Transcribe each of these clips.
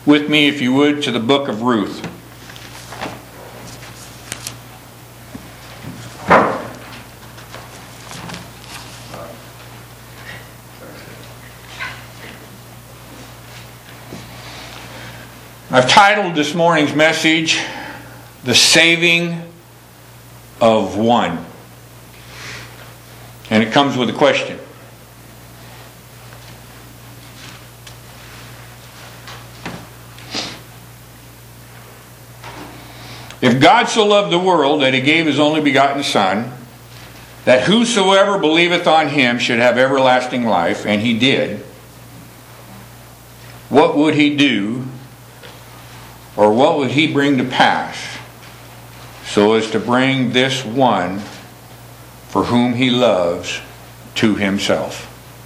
with me, if you would, to the book of Ruth. I've titled this morning's message, The Saving of One. And it comes with a question. If God so loved the world that He gave His only begotten Son, that whosoever believeth on Him should have everlasting life, and He did, what would He do, or what would He bring to pass, so as to bring this one for whom He loves to Himself?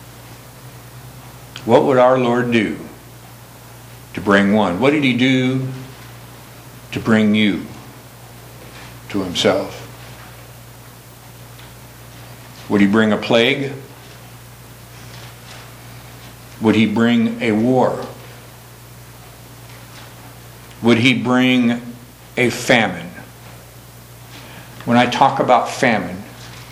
What would our Lord do to bring one? What did He do to bring you to Himself? Would He bring a plague? Would He bring a war? Would He bring a famine? When I talk about famine,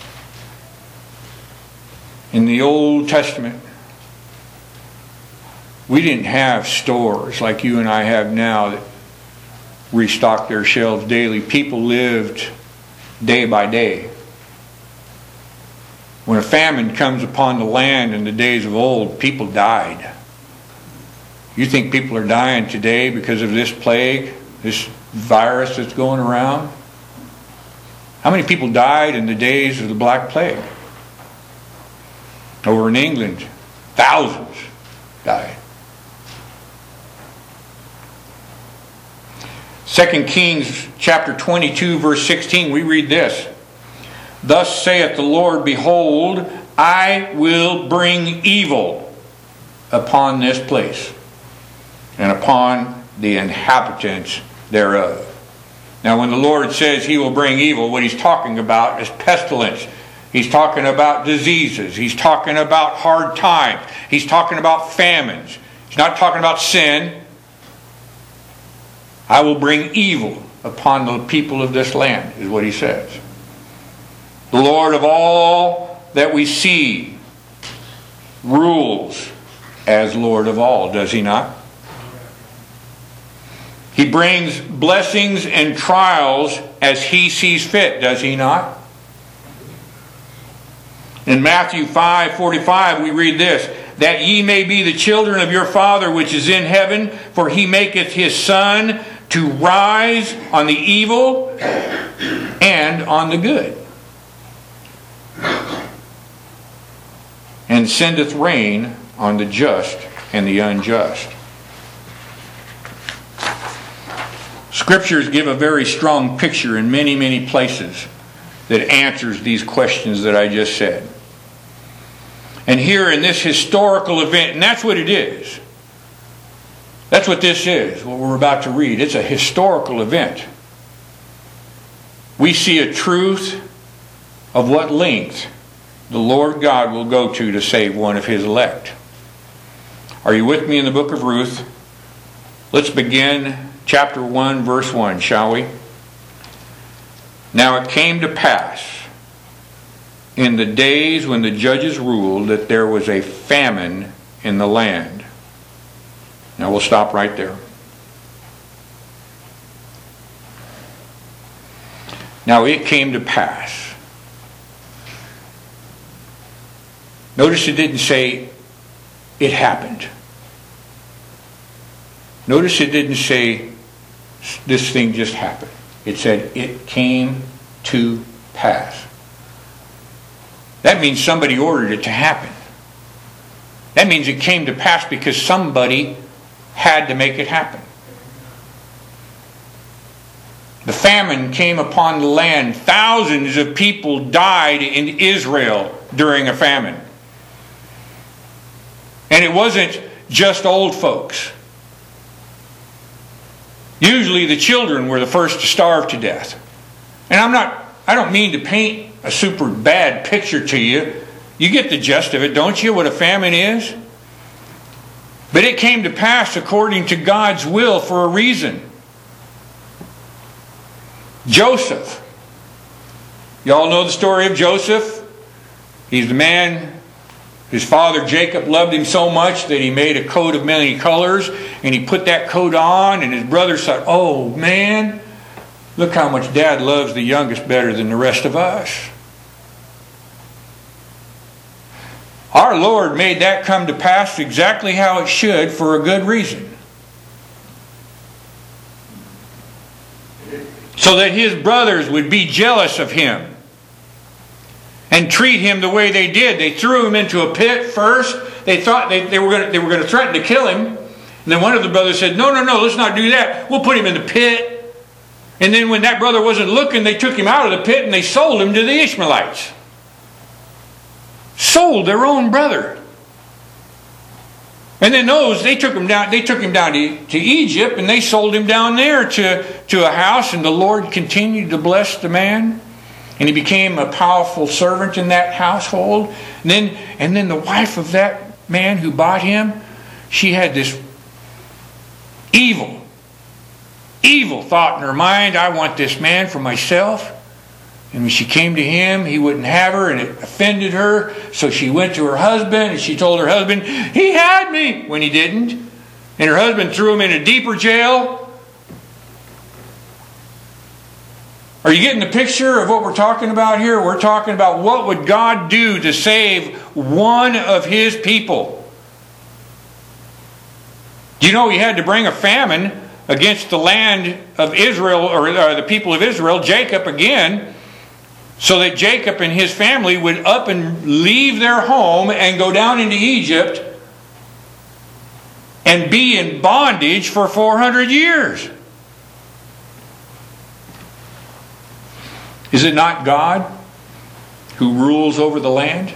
in the Old Testament, we didn't have stores like you and I have now that restock their shelves daily. People lived day by day. When a famine comes upon the land in the days of old, people died. You think people are dying today because of this plague, this virus that's going around? How many people died in the days of the Black Plague? Over in England, thousands died. 2 Kings chapter 22 verse 16, we read this. Thus saith the Lord, behold, I will bring evil upon this place, and upon the inhabitants thereof. Now when the Lord says He will bring evil, what He's talking about is pestilence. He's talking about diseases. He's talking about hard times. He's talking about famines. He's not talking about sin. I will bring evil upon the people of this land, is what He says. The Lord of all that we see rules as Lord of all, does He not? He brings blessings and trials as He sees fit, does He not? In Matthew 5:45 we read this, that ye may be the children of your Father which is in heaven, for He maketh His sun to rise on the evil and on the good, and sendeth rain on the just and the unjust. Scriptures give a very strong picture in many, many places that answers these questions that I just said. And here in this historical event, and that's what it is. That's what this is, what we're about to read. It's a historical event. We see a truth of what length the Lord God will go to save one of His elect. Are you with me in the book of Ruth? Let's begin chapter 1, verse 1, shall we? Now it came to pass in the days when the judges ruled that there was a famine in the land. Now we'll stop right there. Now it came to pass. Notice it didn't say it happened. Notice it didn't say this thing just happened. It said it came to pass. That means somebody ordered it to happen. That means it came to pass because somebody had to make it happen. The famine came upon the land. Thousands of people died in Israel during a famine. And it wasn't just old folks. Usually the children were the first to starve to death. And I don't mean to paint a super bad picture to you. You get the gist of it, don't you, what a famine is? But it came to pass according to God's will for a reason. Joseph. Y'all know the story of Joseph. He's the man, his father Jacob loved him so much that he made a coat of many colors, and he put that coat on, and his brothers thought, oh man, look how much Dad loves the youngest better than the rest of us. Our Lord made that come to pass exactly how it should for a good reason. So that his brothers would be jealous of him and treat him the way they did. They threw him into a pit first. They thought they were going to threaten to kill him. And then one of the brothers said, no, let's not do that. We'll put him in the pit. And then when that brother wasn't looking, they took him out of the pit and they sold him to the Ishmaelites. Sold their own brother. And then they took him down to Egypt, and they sold him down there to a house, and the Lord continued to bless the man, and he became a powerful servant in that household. And then the wife of that man who bought him, she had this evil thought in her mind, I want this man for myself. And when she came to him, he wouldn't have her, and it offended her. So she went to her husband, and she told her husband, he had me, when he didn't. And her husband threw him in a deeper jail. Are you getting the picture of what we're talking about here? We're talking about what would God do to save one of his people. Do you know he had to bring a famine against the land of Israel, or the people of Israel, Jacob again, so that Jacob and his family would up and leave their home and go down into Egypt and be in bondage for 400 years. Is it not God who rules over the land?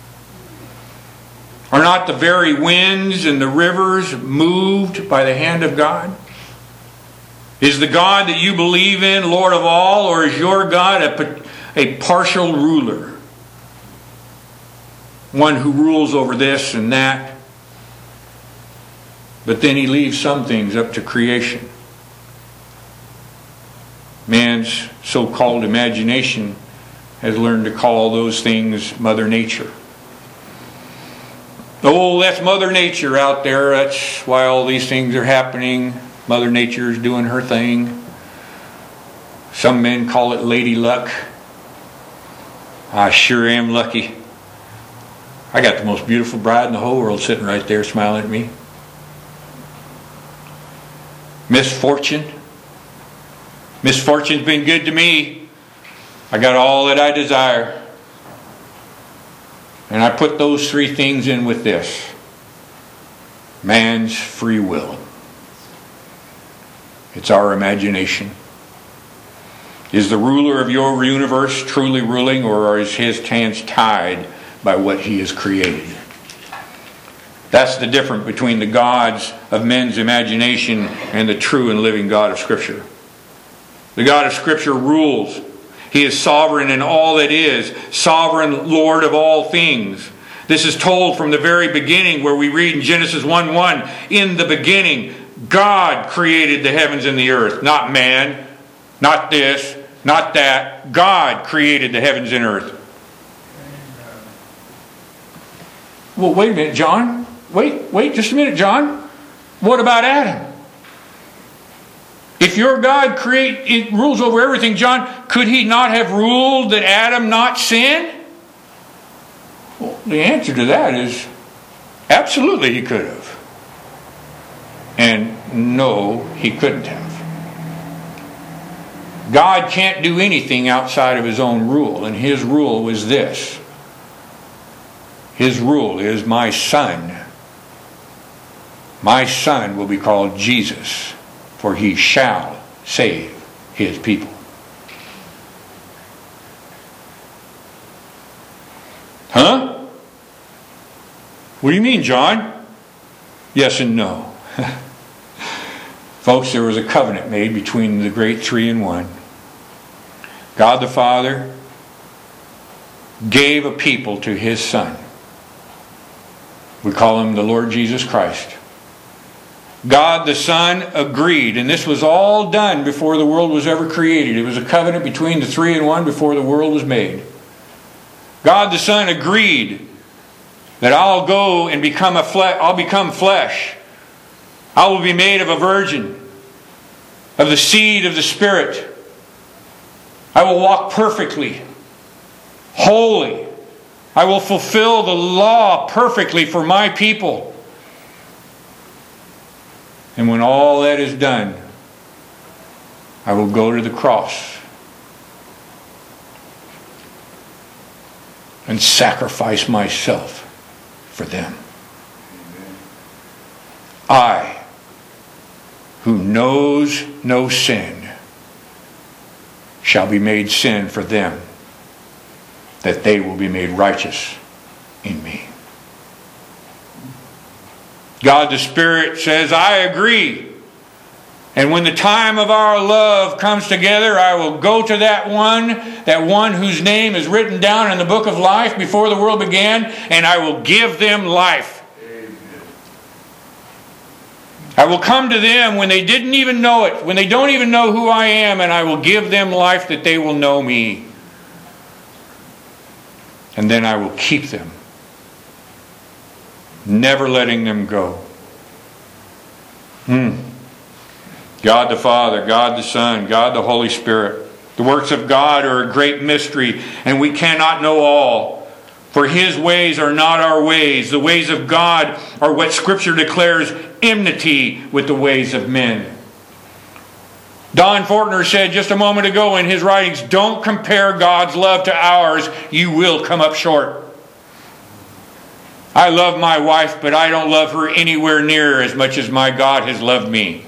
Are not the very winds and the rivers moved by the hand of God? Is the God that you believe in Lord of all, or is your God a partial ruler? One who rules over this and that, but then he leaves some things up to creation. Man's so-called imagination has learned to call those things Mother Nature. Oh, that's Mother Nature out there. That's why all these things are happening. Mother Nature is doing her thing. Some men call it Lady Luck. I sure am lucky. I got the most beautiful bride in the whole world sitting right there smiling at me. Misfortune's been good to me. I got all that I desire. And I put those three things in with this. Man's free will. It's our imagination. Is the ruler of your universe truly ruling, or is his hands tied by what he has created? That's the difference between the gods of men's imagination and the true and living God of Scripture. The God of Scripture rules. He is sovereign in all that is, sovereign Lord of all things. This is told from the very beginning, where we read in Genesis 1:1, in the beginning, God created the heavens and the earth. Not man, not this, not that. God created the heavens and earth. Well, wait a minute, John. Wait just a minute, John. What about Adam? If your God rules over everything, John, could he not have ruled that Adam not sin? Well, the answer to that is absolutely he could have. And no, he couldn't have. God can't do anything outside of his own rule, and his rule was this. His rule is, my son will be called Jesus, for he shall save his people. Huh? What do you mean, John? Yes and no. Folks, there was a covenant made between the great three in one. God the Father gave a people to his Son. We call him the Lord Jesus Christ. God the Son agreed, and this was all done before the world was ever created. It was a covenant between the three in one before the world was made. God the Son agreed that I'll go and I'll become flesh. I will be made of a virgin, of the seed of the Spirit. I will walk perfectly, holy. I will fulfill the law perfectly for my people. And when all that is done, I will go to the cross and sacrifice myself for them. I, who knows no sin, shall be made sin for them, that they will be made righteous in me. God the Spirit says, I agree. And when the time of our love comes together, I will go to that one whose name is written down in the book of life before the world began, and I will give them life. Amen. I will come to them when they didn't even know it, when they don't even know who I am, and I will give them life that they will know me. And then I will keep them, never letting them go. God the Father, God the Son, God the Holy Spirit. The works of God are a great mystery, and we cannot know all. For His ways are not our ways. The ways of God are what Scripture declares enmity with the ways of men. Don Fortner said just a moment ago in his writings, don't compare God's love to ours. You will come up short. I love my wife, but I don't love her anywhere near as much as my God has loved me.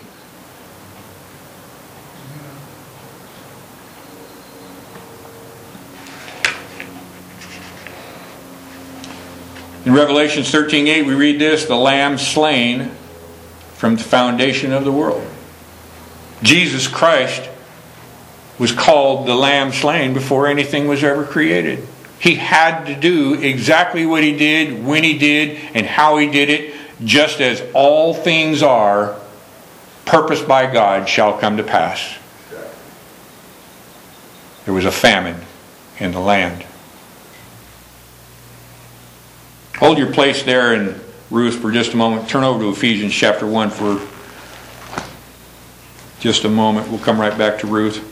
In Revelation 13:8 we read this, the Lamb slain from the foundation of the world. Jesus Christ was called the Lamb slain before anything was ever created. He had to do exactly what He did, when He did, and how He did it, just as all things are purposed by God shall come to pass. There was a famine in the land. Hold your place there in Ruth for just a moment. Turn over to Ephesians chapter 1 for just a moment. We'll come right back to Ruth.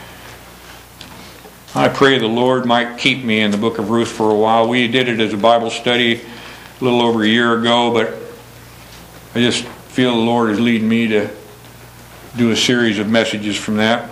I pray the Lord might keep me in the book of Ruth for a while. We did it as a Bible study a little over a year ago, but I just feel the Lord is leading me to do a series of messages from that.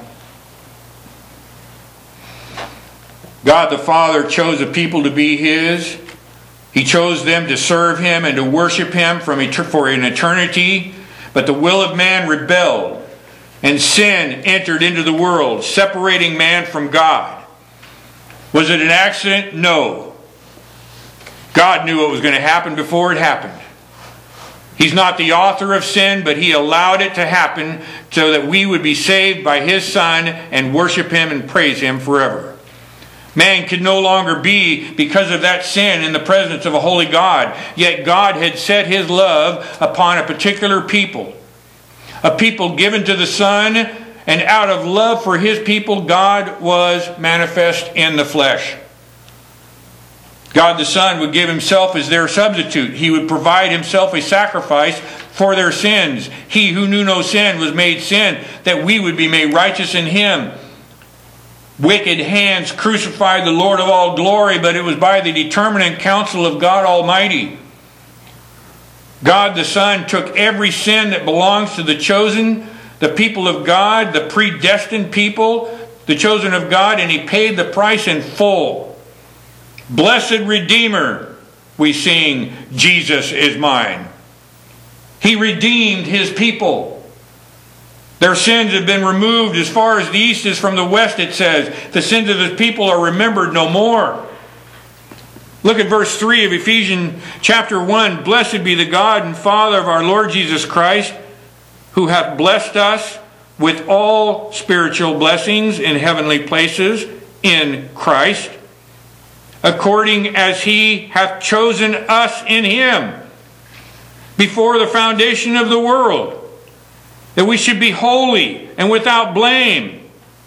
God the Father chose a people to be His. He chose them to serve Him and to worship Him for an eternity. But the will of man rebelled, and sin entered into the world, separating man from God. Was it an accident? No. God knew what was going to happen before it happened. He's not the author of sin, but He allowed it to happen so that we would be saved by His Son and worship Him and praise Him forever. Man could no longer be, because of that sin, in the presence of a holy God. Yet God had set His love upon a particular people. A people given to the Son, and out of love for His people, God was manifest in the flesh. God the Son would give Himself as their substitute. He would provide Himself a sacrifice for their sins. He who knew no sin was made sin, that we would be made righteous in Him. Wicked hands crucified the Lord of all glory, but it was by the determinate counsel of God Almighty. God the Son took every sin that belongs to the chosen, the people of God, the predestined people, the chosen of God, and He paid the price in full. Blessed Redeemer, we sing, Jesus is mine. He redeemed His people. Their sins have been removed as far as the east is from the west, it says. The sins of His people are remembered no more. Look at verse 3 of Ephesians chapter 1. Blessed be the God and Father of our Lord Jesus Christ, who hath blessed us with all spiritual blessings in heavenly places in Christ, according as He hath chosen us in Him before the foundation of the world, that we should be holy and without blame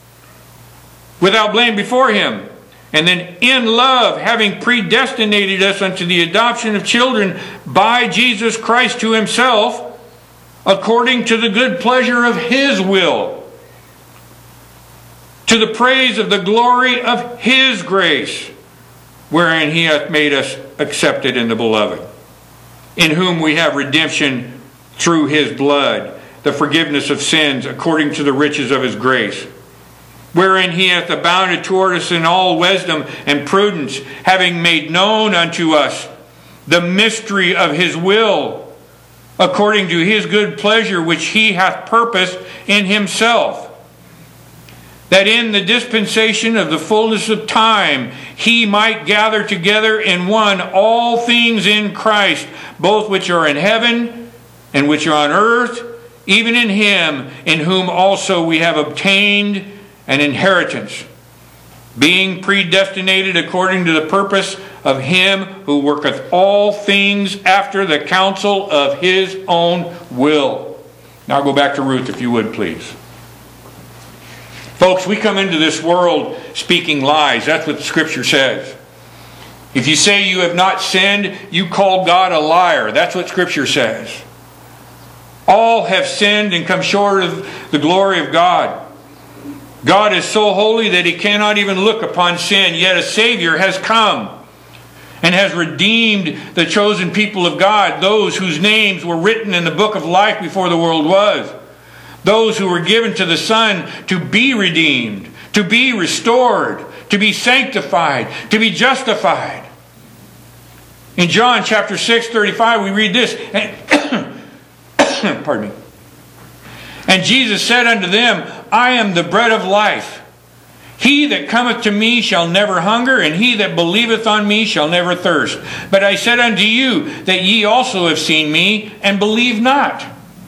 before Him. And then in love, having predestinated us unto the adoption of children by Jesus Christ to Himself, according to the good pleasure of His will, to the praise of the glory of His grace, wherein He hath made us accepted in the Beloved, in whom we have redemption through His blood, the forgiveness of sins, according to the riches of His grace, wherein He hath abounded toward us in all wisdom and prudence, having made known unto us the mystery of His will, according to His good pleasure, which He hath purposed in Himself, that in the dispensation of the fullness of time He might gather together in one all things in Christ, both which are in heaven and which are on earth, even in Him, in whom also we have obtained an inheritance, being predestinated according to the purpose of Him who worketh all things after the counsel of His own will. Now go back to Ruth, if you would, please. Folks, we come into this world speaking lies. That's what the Scripture says. If you say you have not sinned, you call God a liar. That's what Scripture says. All have sinned and come short of the glory of God. God is so holy that He cannot even look upon sin, yet a Savior has come and has redeemed the chosen people of God, those whose names were written in the book of life before the world was, those who were given to the Son to be redeemed, to be restored, to be sanctified, to be justified. In John chapter 6:35 we read this, pardon me. And Jesus said unto them, I am the bread of life. He that cometh to me shall never hunger, and he that believeth on me shall never thirst. But I said unto you that ye also have seen me, and believe not.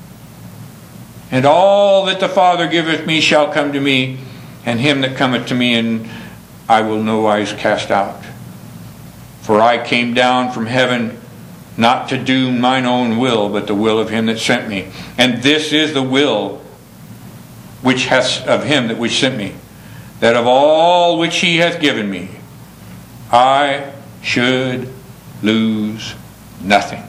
And all that the Father giveth me shall come to me, and him that cometh to me, and I will no wise cast out. For I came down from heaven, not to do mine own will, but the will of Him that sent me. And this is the will which hath of Him that which sent me, that of all which He hath given me, I should lose nothing.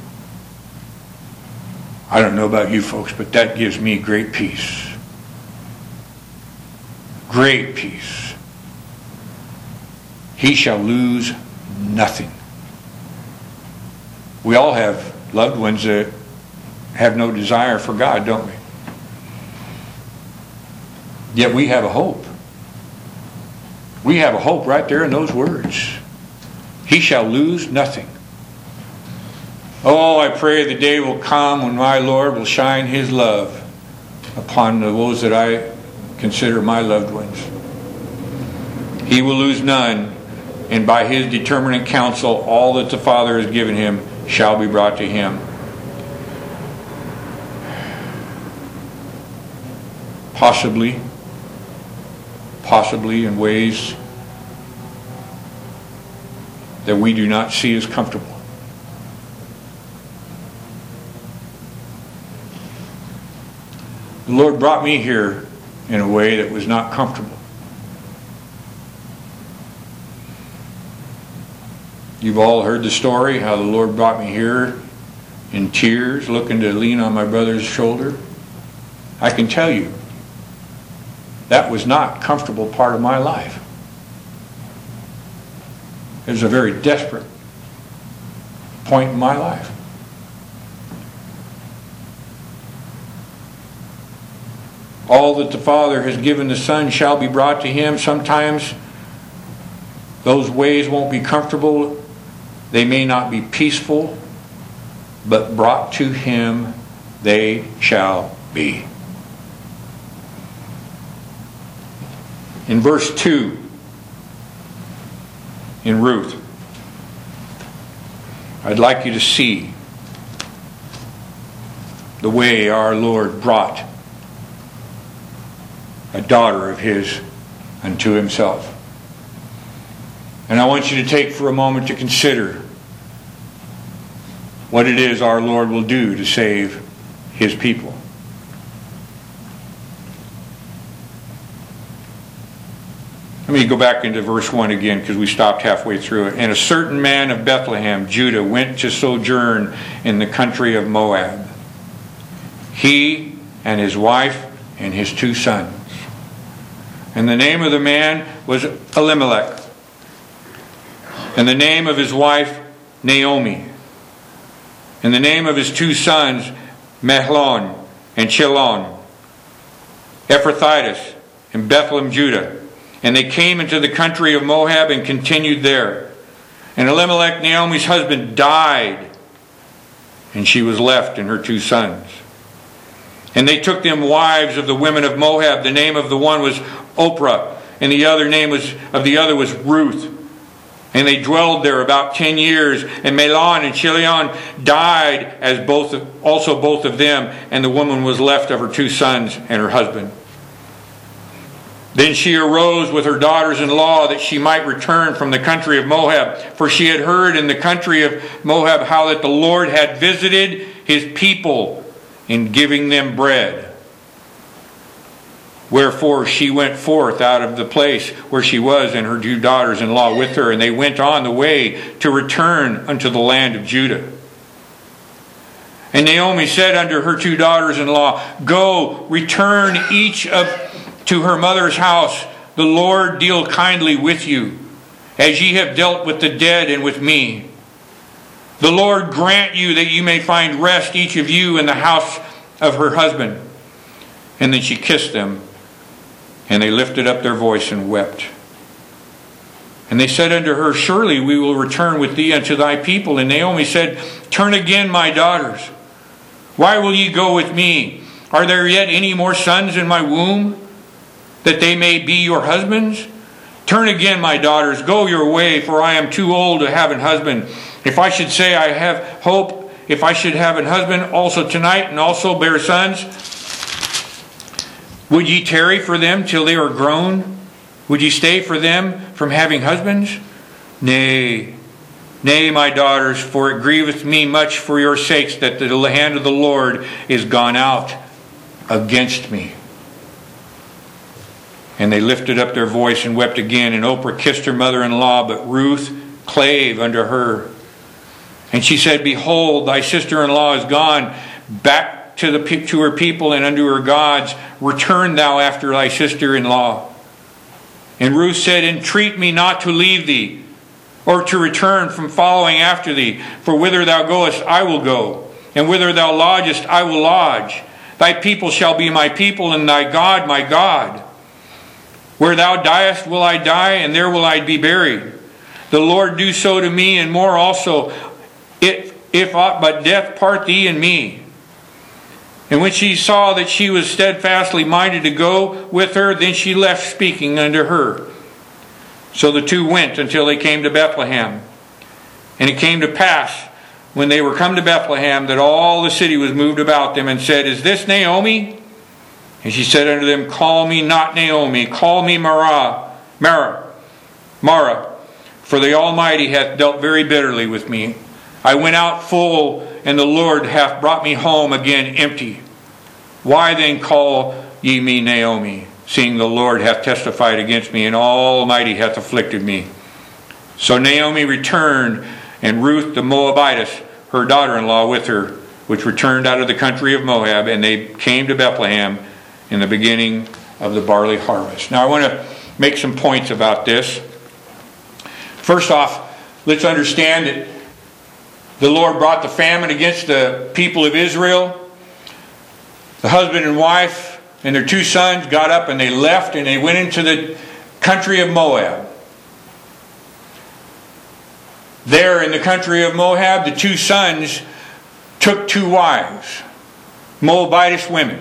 I don't know about you folks, but that gives me great peace. Great peace. He shall lose nothing. We all have loved ones that have no desire for God, don't we? Yet we have a hope. We have a hope right there in those words. He shall lose nothing. Oh, I pray the day will come when my Lord will shine His love upon those that I consider my loved ones. He will lose none, and by His determinate counsel, all that the Father has given Him shall be brought to Him. Possibly in ways that we do not see as comfortable. The Lord brought me here in a way that was not comfortable. You've all heard the story, how the Lord brought me here in tears, looking to lean on my brother's shoulder. I can tell you, that was not a comfortable part of my life. It was a very desperate point in my life. All that the Father has given the Son shall be brought to Him. Sometimes those ways won't be comfortable. They may not be peaceful, but brought to Him they shall be. In verse 2, in Ruth, I'd like you to see the way our Lord brought a daughter of His unto Himself. And I want you to take for a moment to consider what it is our Lord will do to save His people. Let me go back into verse 1 again, because we stopped halfway through it. And a certain man of Bethlehem, Judah, went to sojourn in the country of Moab, he and his wife and his 2 sons. And the name of the man was Elimelech, and the name of his wife Naomi, and the name of his 2 sons Mahlon and Chilion, Ephrathitis, and Bethlehem, Judah. And they came into the country of Moab and continued there. And Elimelech, Naomi's husband, died, and she was left and her 2 sons. And they took them wives of the women of Moab. The name of the one was Oprah, and the other name of the other was Ruth. And they dwelled there about 10 years. And Mahlon and Chilion died as both of them, and the woman was left of her 2 sons and her husband. Then she arose with her daughters-in-law that she might return from the country of Moab. For she had heard in the country of Moab how that the Lord had visited His people in giving them bread. Wherefore she went forth out of the place where she was, and her 2 daughters-in-law with her. And they went on the way to return unto the land of Judah. And Naomi said unto her 2 daughters-in-law, Go, return each to her mother's house. The Lord deal kindly with you, as ye have dealt with the dead and with me. The Lord grant you that you may find rest, each of you, in the house of her husband. And then she kissed them, and they lifted up their voice and wept. And they said unto her, Surely we will return with thee unto thy people. And Naomi said, Turn again, my daughters. Why will ye go with me? Are there yet any more sons in my womb, that they may be your husbands? Turn again, my daughters, go your way, for I am too old to have an husband. If I should say I have hope, if I should have an husband also tonight, and also bear sons, would ye tarry for them till they are grown? Would ye stay for them from having husbands? Nay, nay, my daughters, for it grieveth me much for your sakes that the hand of the Lord is gone out against me. And they lifted up their voice and wept again. And Oprah kissed her mother-in-law, but Ruth clave unto her. And she said, Behold, thy sister-in-law is gone back to her people and unto her gods. Return thou after thy sister-in-law. And Ruth said, Entreat me not to leave thee, or to return from following after thee. For whither thou goest, I will go, and whither thou lodgest, I will lodge. Thy people shall be my people, and thy God my God. Where thou diest will I die, and there will I be buried. The Lord do so to me, and more also, if aught but death part thee and me. And when she saw that she was steadfastly minded to go with her, then she left speaking unto her. So the 2 went until they came to Bethlehem. And it came to pass, when they were come to Bethlehem, that all the city was moved about them, and said, Is this Naomi? And she said unto them, Call me not Naomi, call me Mara, for the Almighty hath dealt very bitterly with me. I went out full, and the Lord hath brought me home again empty. Why then call ye me Naomi, seeing the Lord hath testified against me, and Almighty hath afflicted me? So Naomi returned, and Ruth the Moabitess, her daughter-in-law, with her, which returned out of the country of Moab, and they came to Bethlehem in the beginning of the barley harvest. Now I want to make some points about this. First off, let's understand that the Lord brought the famine against the people of Israel. The husband and wife and their 2 sons got up and they left, and they went into the country of Moab. There in the country of Moab, the 2 sons took 2 wives, Moabitess women.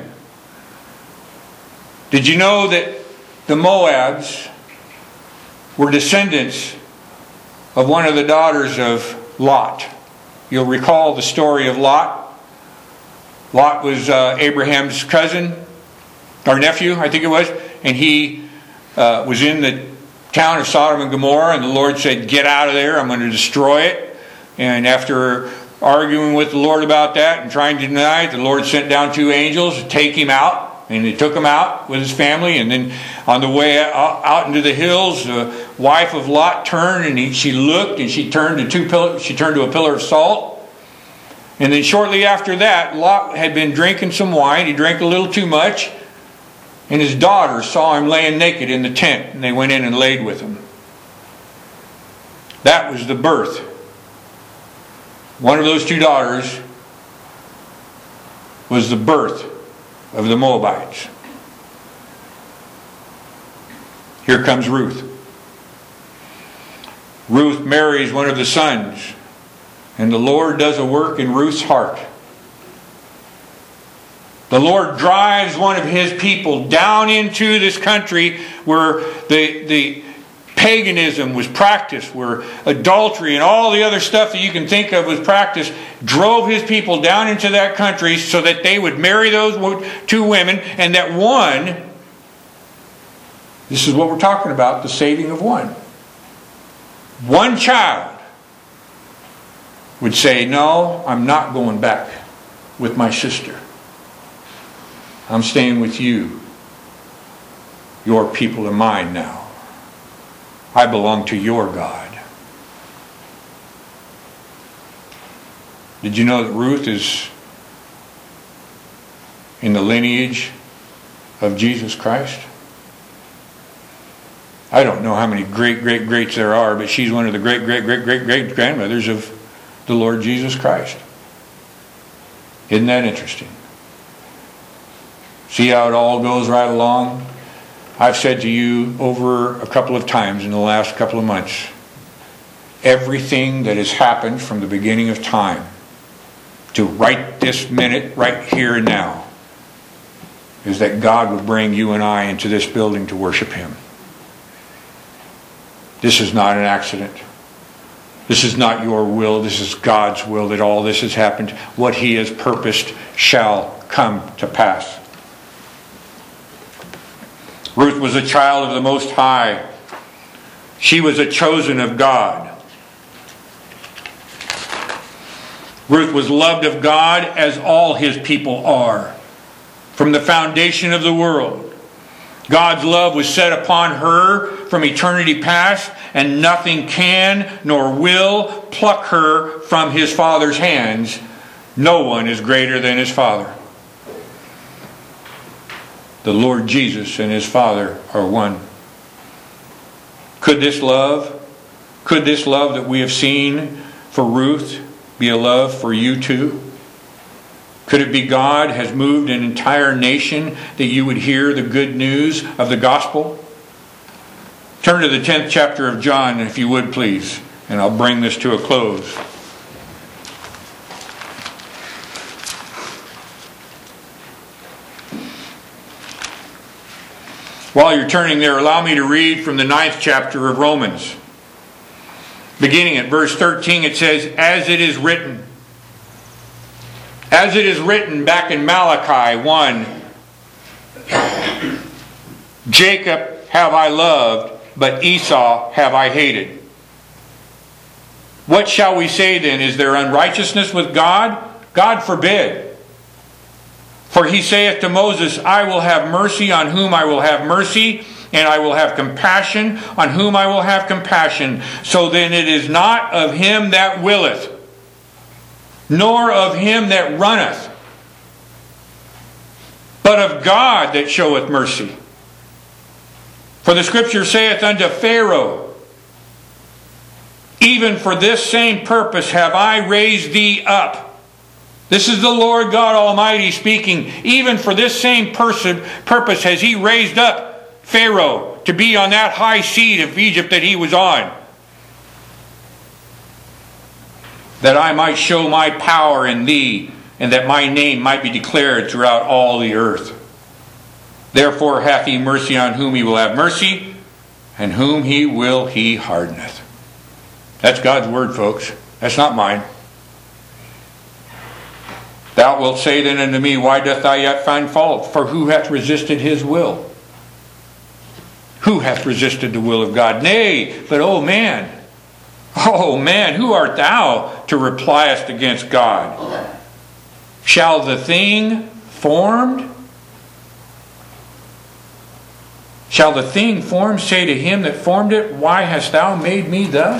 Did you know that the Moabs were descendants of one of the daughters of Lot? You'll recall the story of Lot. Lot was Abraham's cousin, or nephew, I think it was, and he was in the town of Sodom and Gomorrah, and the Lord said, Get out of there, I'm going to destroy it. And after arguing with the Lord about that and trying to deny it, the Lord sent down 2 angels to take him out. And they took him out with his family. And then on the way out into the hills, the wife of Lot turned, and she looked, and she turned to a pillar of salt. And then shortly after that, Lot had been drinking some wine. He drank a little too much. And his daughter saw him laying naked in the tent, and they went in and laid with him. That was the birth. One of those 2 daughters was the birth of the Moabites. Here comes Ruth. Ruth marries one of the sons, and the Lord does a work in Ruth's heart. The Lord drives one of His people down into this country where the paganism was practiced, where adultery and all the other stuff that you can think of was practiced, drove His people down into that country so that they would marry those 2 women, and that one, this is what we're talking about, the saving of one child would say, no, I'm not going back with my sister. I'm staying with you. Your people are mine now. I belong to your God. Did you know that Ruth is in the lineage of Jesus Christ? I don't know how many great-great-greats there are, but she's one of the great-great-great-great-grandmothers of the Lord Jesus Christ. Isn't that interesting? See how it all goes right along? I've said to you over a couple of times in the last couple of months, everything that has happened from the beginning of time to right this minute, right here and now, is that God would bring you and I into this building to worship Him. This is not an accident. This is not your will. This is God's will that all this has happened. What He has purposed shall come to pass. Ruth was a child of the Most High. She was a chosen of God. Ruth was loved of God as all His people are. From the foundation of the world, God's love was set upon her from eternity past, and nothing can nor will pluck her from His Father's hands. No one is greater than His Father. The Lord Jesus and His Father are one. Could this love that we have seen for Ruth be a love for you too? Could it be God has moved an entire nation that you would hear the good news of the gospel? Turn to the 10th chapter of John, if you would please, and I'll bring this to a close. While you're turning there, allow me to read from the 9th chapter of Romans. Beginning at verse 13, it says, as it is written. As it is written back in Malachi 1, Jacob have I loved, but Esau have I hated. What shall we say then? Is there unrighteousness with God? God forbid. For He saith to Moses, I will have mercy on whom I will have mercy, and I will have compassion on whom I will have compassion. So then it is not of him that willeth, nor of him that runneth, but of God that showeth mercy. For the Scripture saith unto Pharaoh, even for this same purpose have I raised thee up. This is the Lord God Almighty speaking. Even for this same purpose has He raised up Pharaoh to be on that high seat of Egypt that he was on, that I might show my power in thee, and that my name might be declared throughout all the earth. Therefore hath He mercy on whom He will have mercy, and whom He will He hardeneth. That's God's word, folks. That's not mine. Thou wilt say then unto me, why doth thou yet find fault? For who hath resisted His will? Who hath resisted the will of God? Nay, but oh man, Oh man, who art thou to reply us against God? Shall the thing formed say to him that formed it, why hast thou made me thus?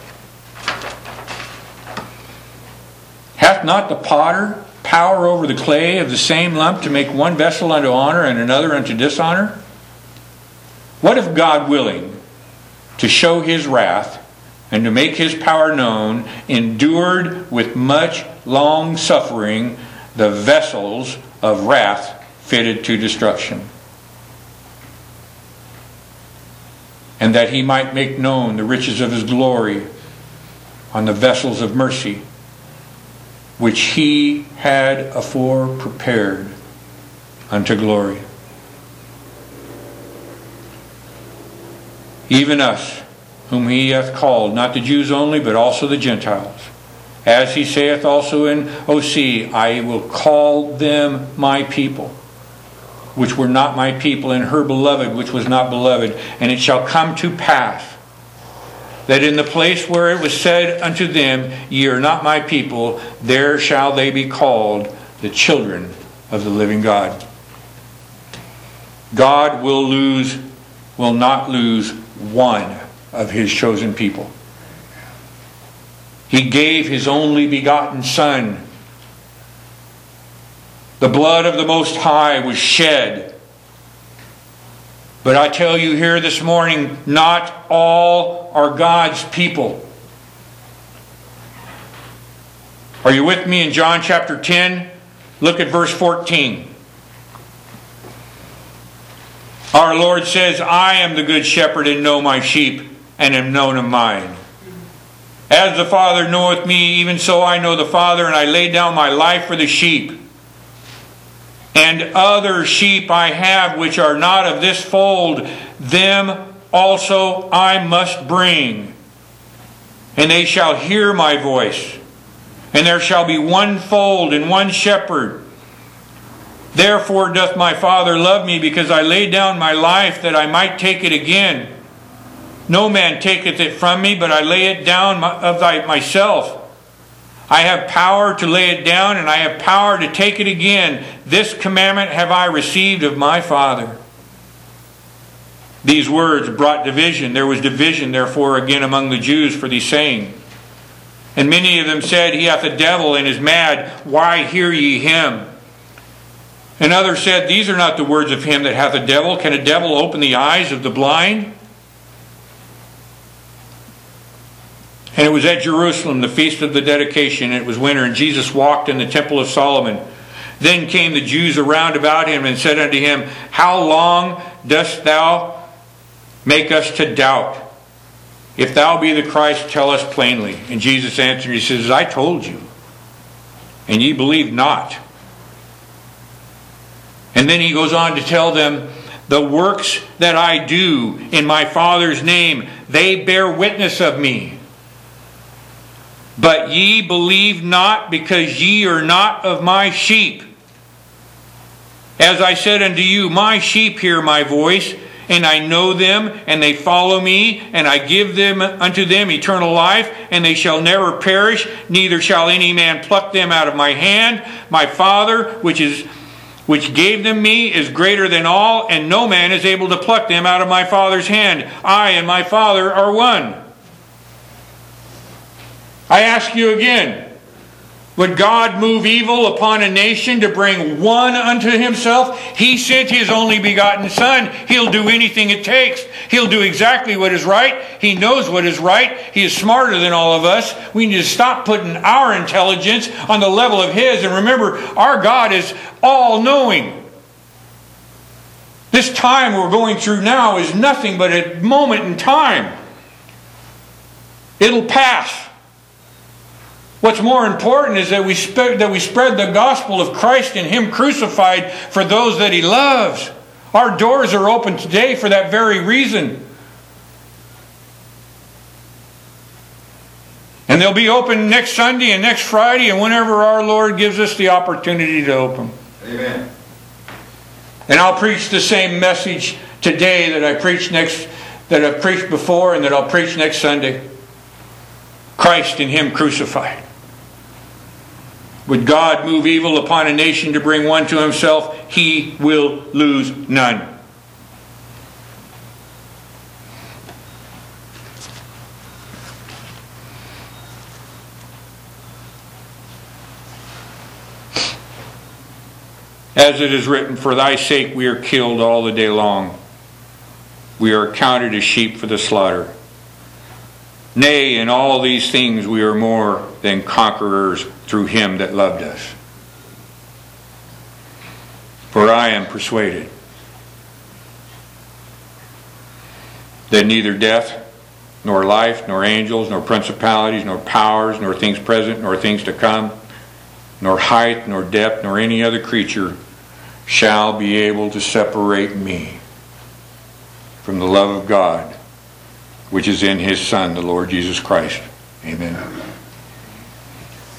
Hath not the potter power over the clay of the same lump to make one vessel unto honor and another unto dishonor? What if God, willing to show his wrath and to make his power known, endured with much long suffering the vessels of wrath fitted to destruction, and that he might make known the riches of his glory on the vessels of mercy, which he had afore prepared unto glory. Even us, whom he hath called, not the Jews only, but also the Gentiles. As he saith also in Hosea, I will call them my people, which were not my people, and her beloved, which was not beloved. And it shall come to pass that in the place where it was said unto them, ye are not my people, there shall they be called the children of the living God. God will not lose one of his chosen people. He gave his only begotten Son. The blood of the Most High was shed. But I tell you here this morning, not all are God's people. Are you with me in John chapter 10? Look at verse 14. Our Lord says, I am the good shepherd and know my sheep, and am known of mine. As the Father knoweth me, even so I know the Father, and I lay down my life for the sheep. And other sheep I have which are not of this fold, them also I must bring. And they shall hear my voice. And there shall be one fold and one shepherd. Therefore doth my Father love me, because I lay down my life that I might take it again. No man taketh it from me, but I lay it down of myself. I have power to lay it down, and I have power to take it again. This commandment have I received of my Father. These words brought division. There was division, therefore, again among the Jews for these saying. And many of them said, He hath a devil and is mad. Why hear ye him? And others said, These are not the words of him that hath a devil. Can a devil open the eyes of the blind? And it was at Jerusalem, the feast of the dedication. It was winter, and Jesus walked in the temple of Solomon. Then came the Jews around about him and said unto him, How long dost thou make us to doubt? If thou be the Christ, tell us plainly. And Jesus answered, He says, I told you, and ye believe not. And then he goes on to tell them, The works that I do in my Father's name, they bear witness of me. But ye believe not, because ye are not of my sheep. As I said unto you, my sheep hear my voice, and I know them, and they follow me, and I give them unto them eternal life, and they shall never perish, neither shall any man pluck them out of my hand. My Father, which gave them me, is greater than all, and no man is able to pluck them out of my Father's hand. I and my Father are one. I ask you again, would God move evil upon a nation to bring one unto himself? He sent his only begotten Son. He'll do anything it takes. He'll do exactly what is right. He knows what is right. He is smarter than all of us. We need to stop putting our intelligence on the level of his. And remember, our God is all-knowing. This time we're going through now is nothing but a moment in time. It'll pass. What's more important is that we spread the gospel of Christ and Him crucified for those that He loves. Our doors are open today for that very reason. And they'll be open next Sunday and next Friday and whenever our Lord gives us the opportunity to open. Amen. And I'll preach the same message today that I've preached before and that I'll preach next Sunday. Christ and Him crucified. Would God move evil upon a nation to bring one to Himself? He will lose none. As it is written, for thy sake we are killed all the day long. We are accounted as sheep for the slaughter. Nay, in all these things we are more than conquerors through Him that loved us. For I am persuaded that neither death, nor life, nor angels, nor principalities, nor powers, nor things present, nor things to come, nor height, nor depth, nor any other creature shall be able to separate me from the love of God, which is in His Son, the Lord Jesus Christ. Amen.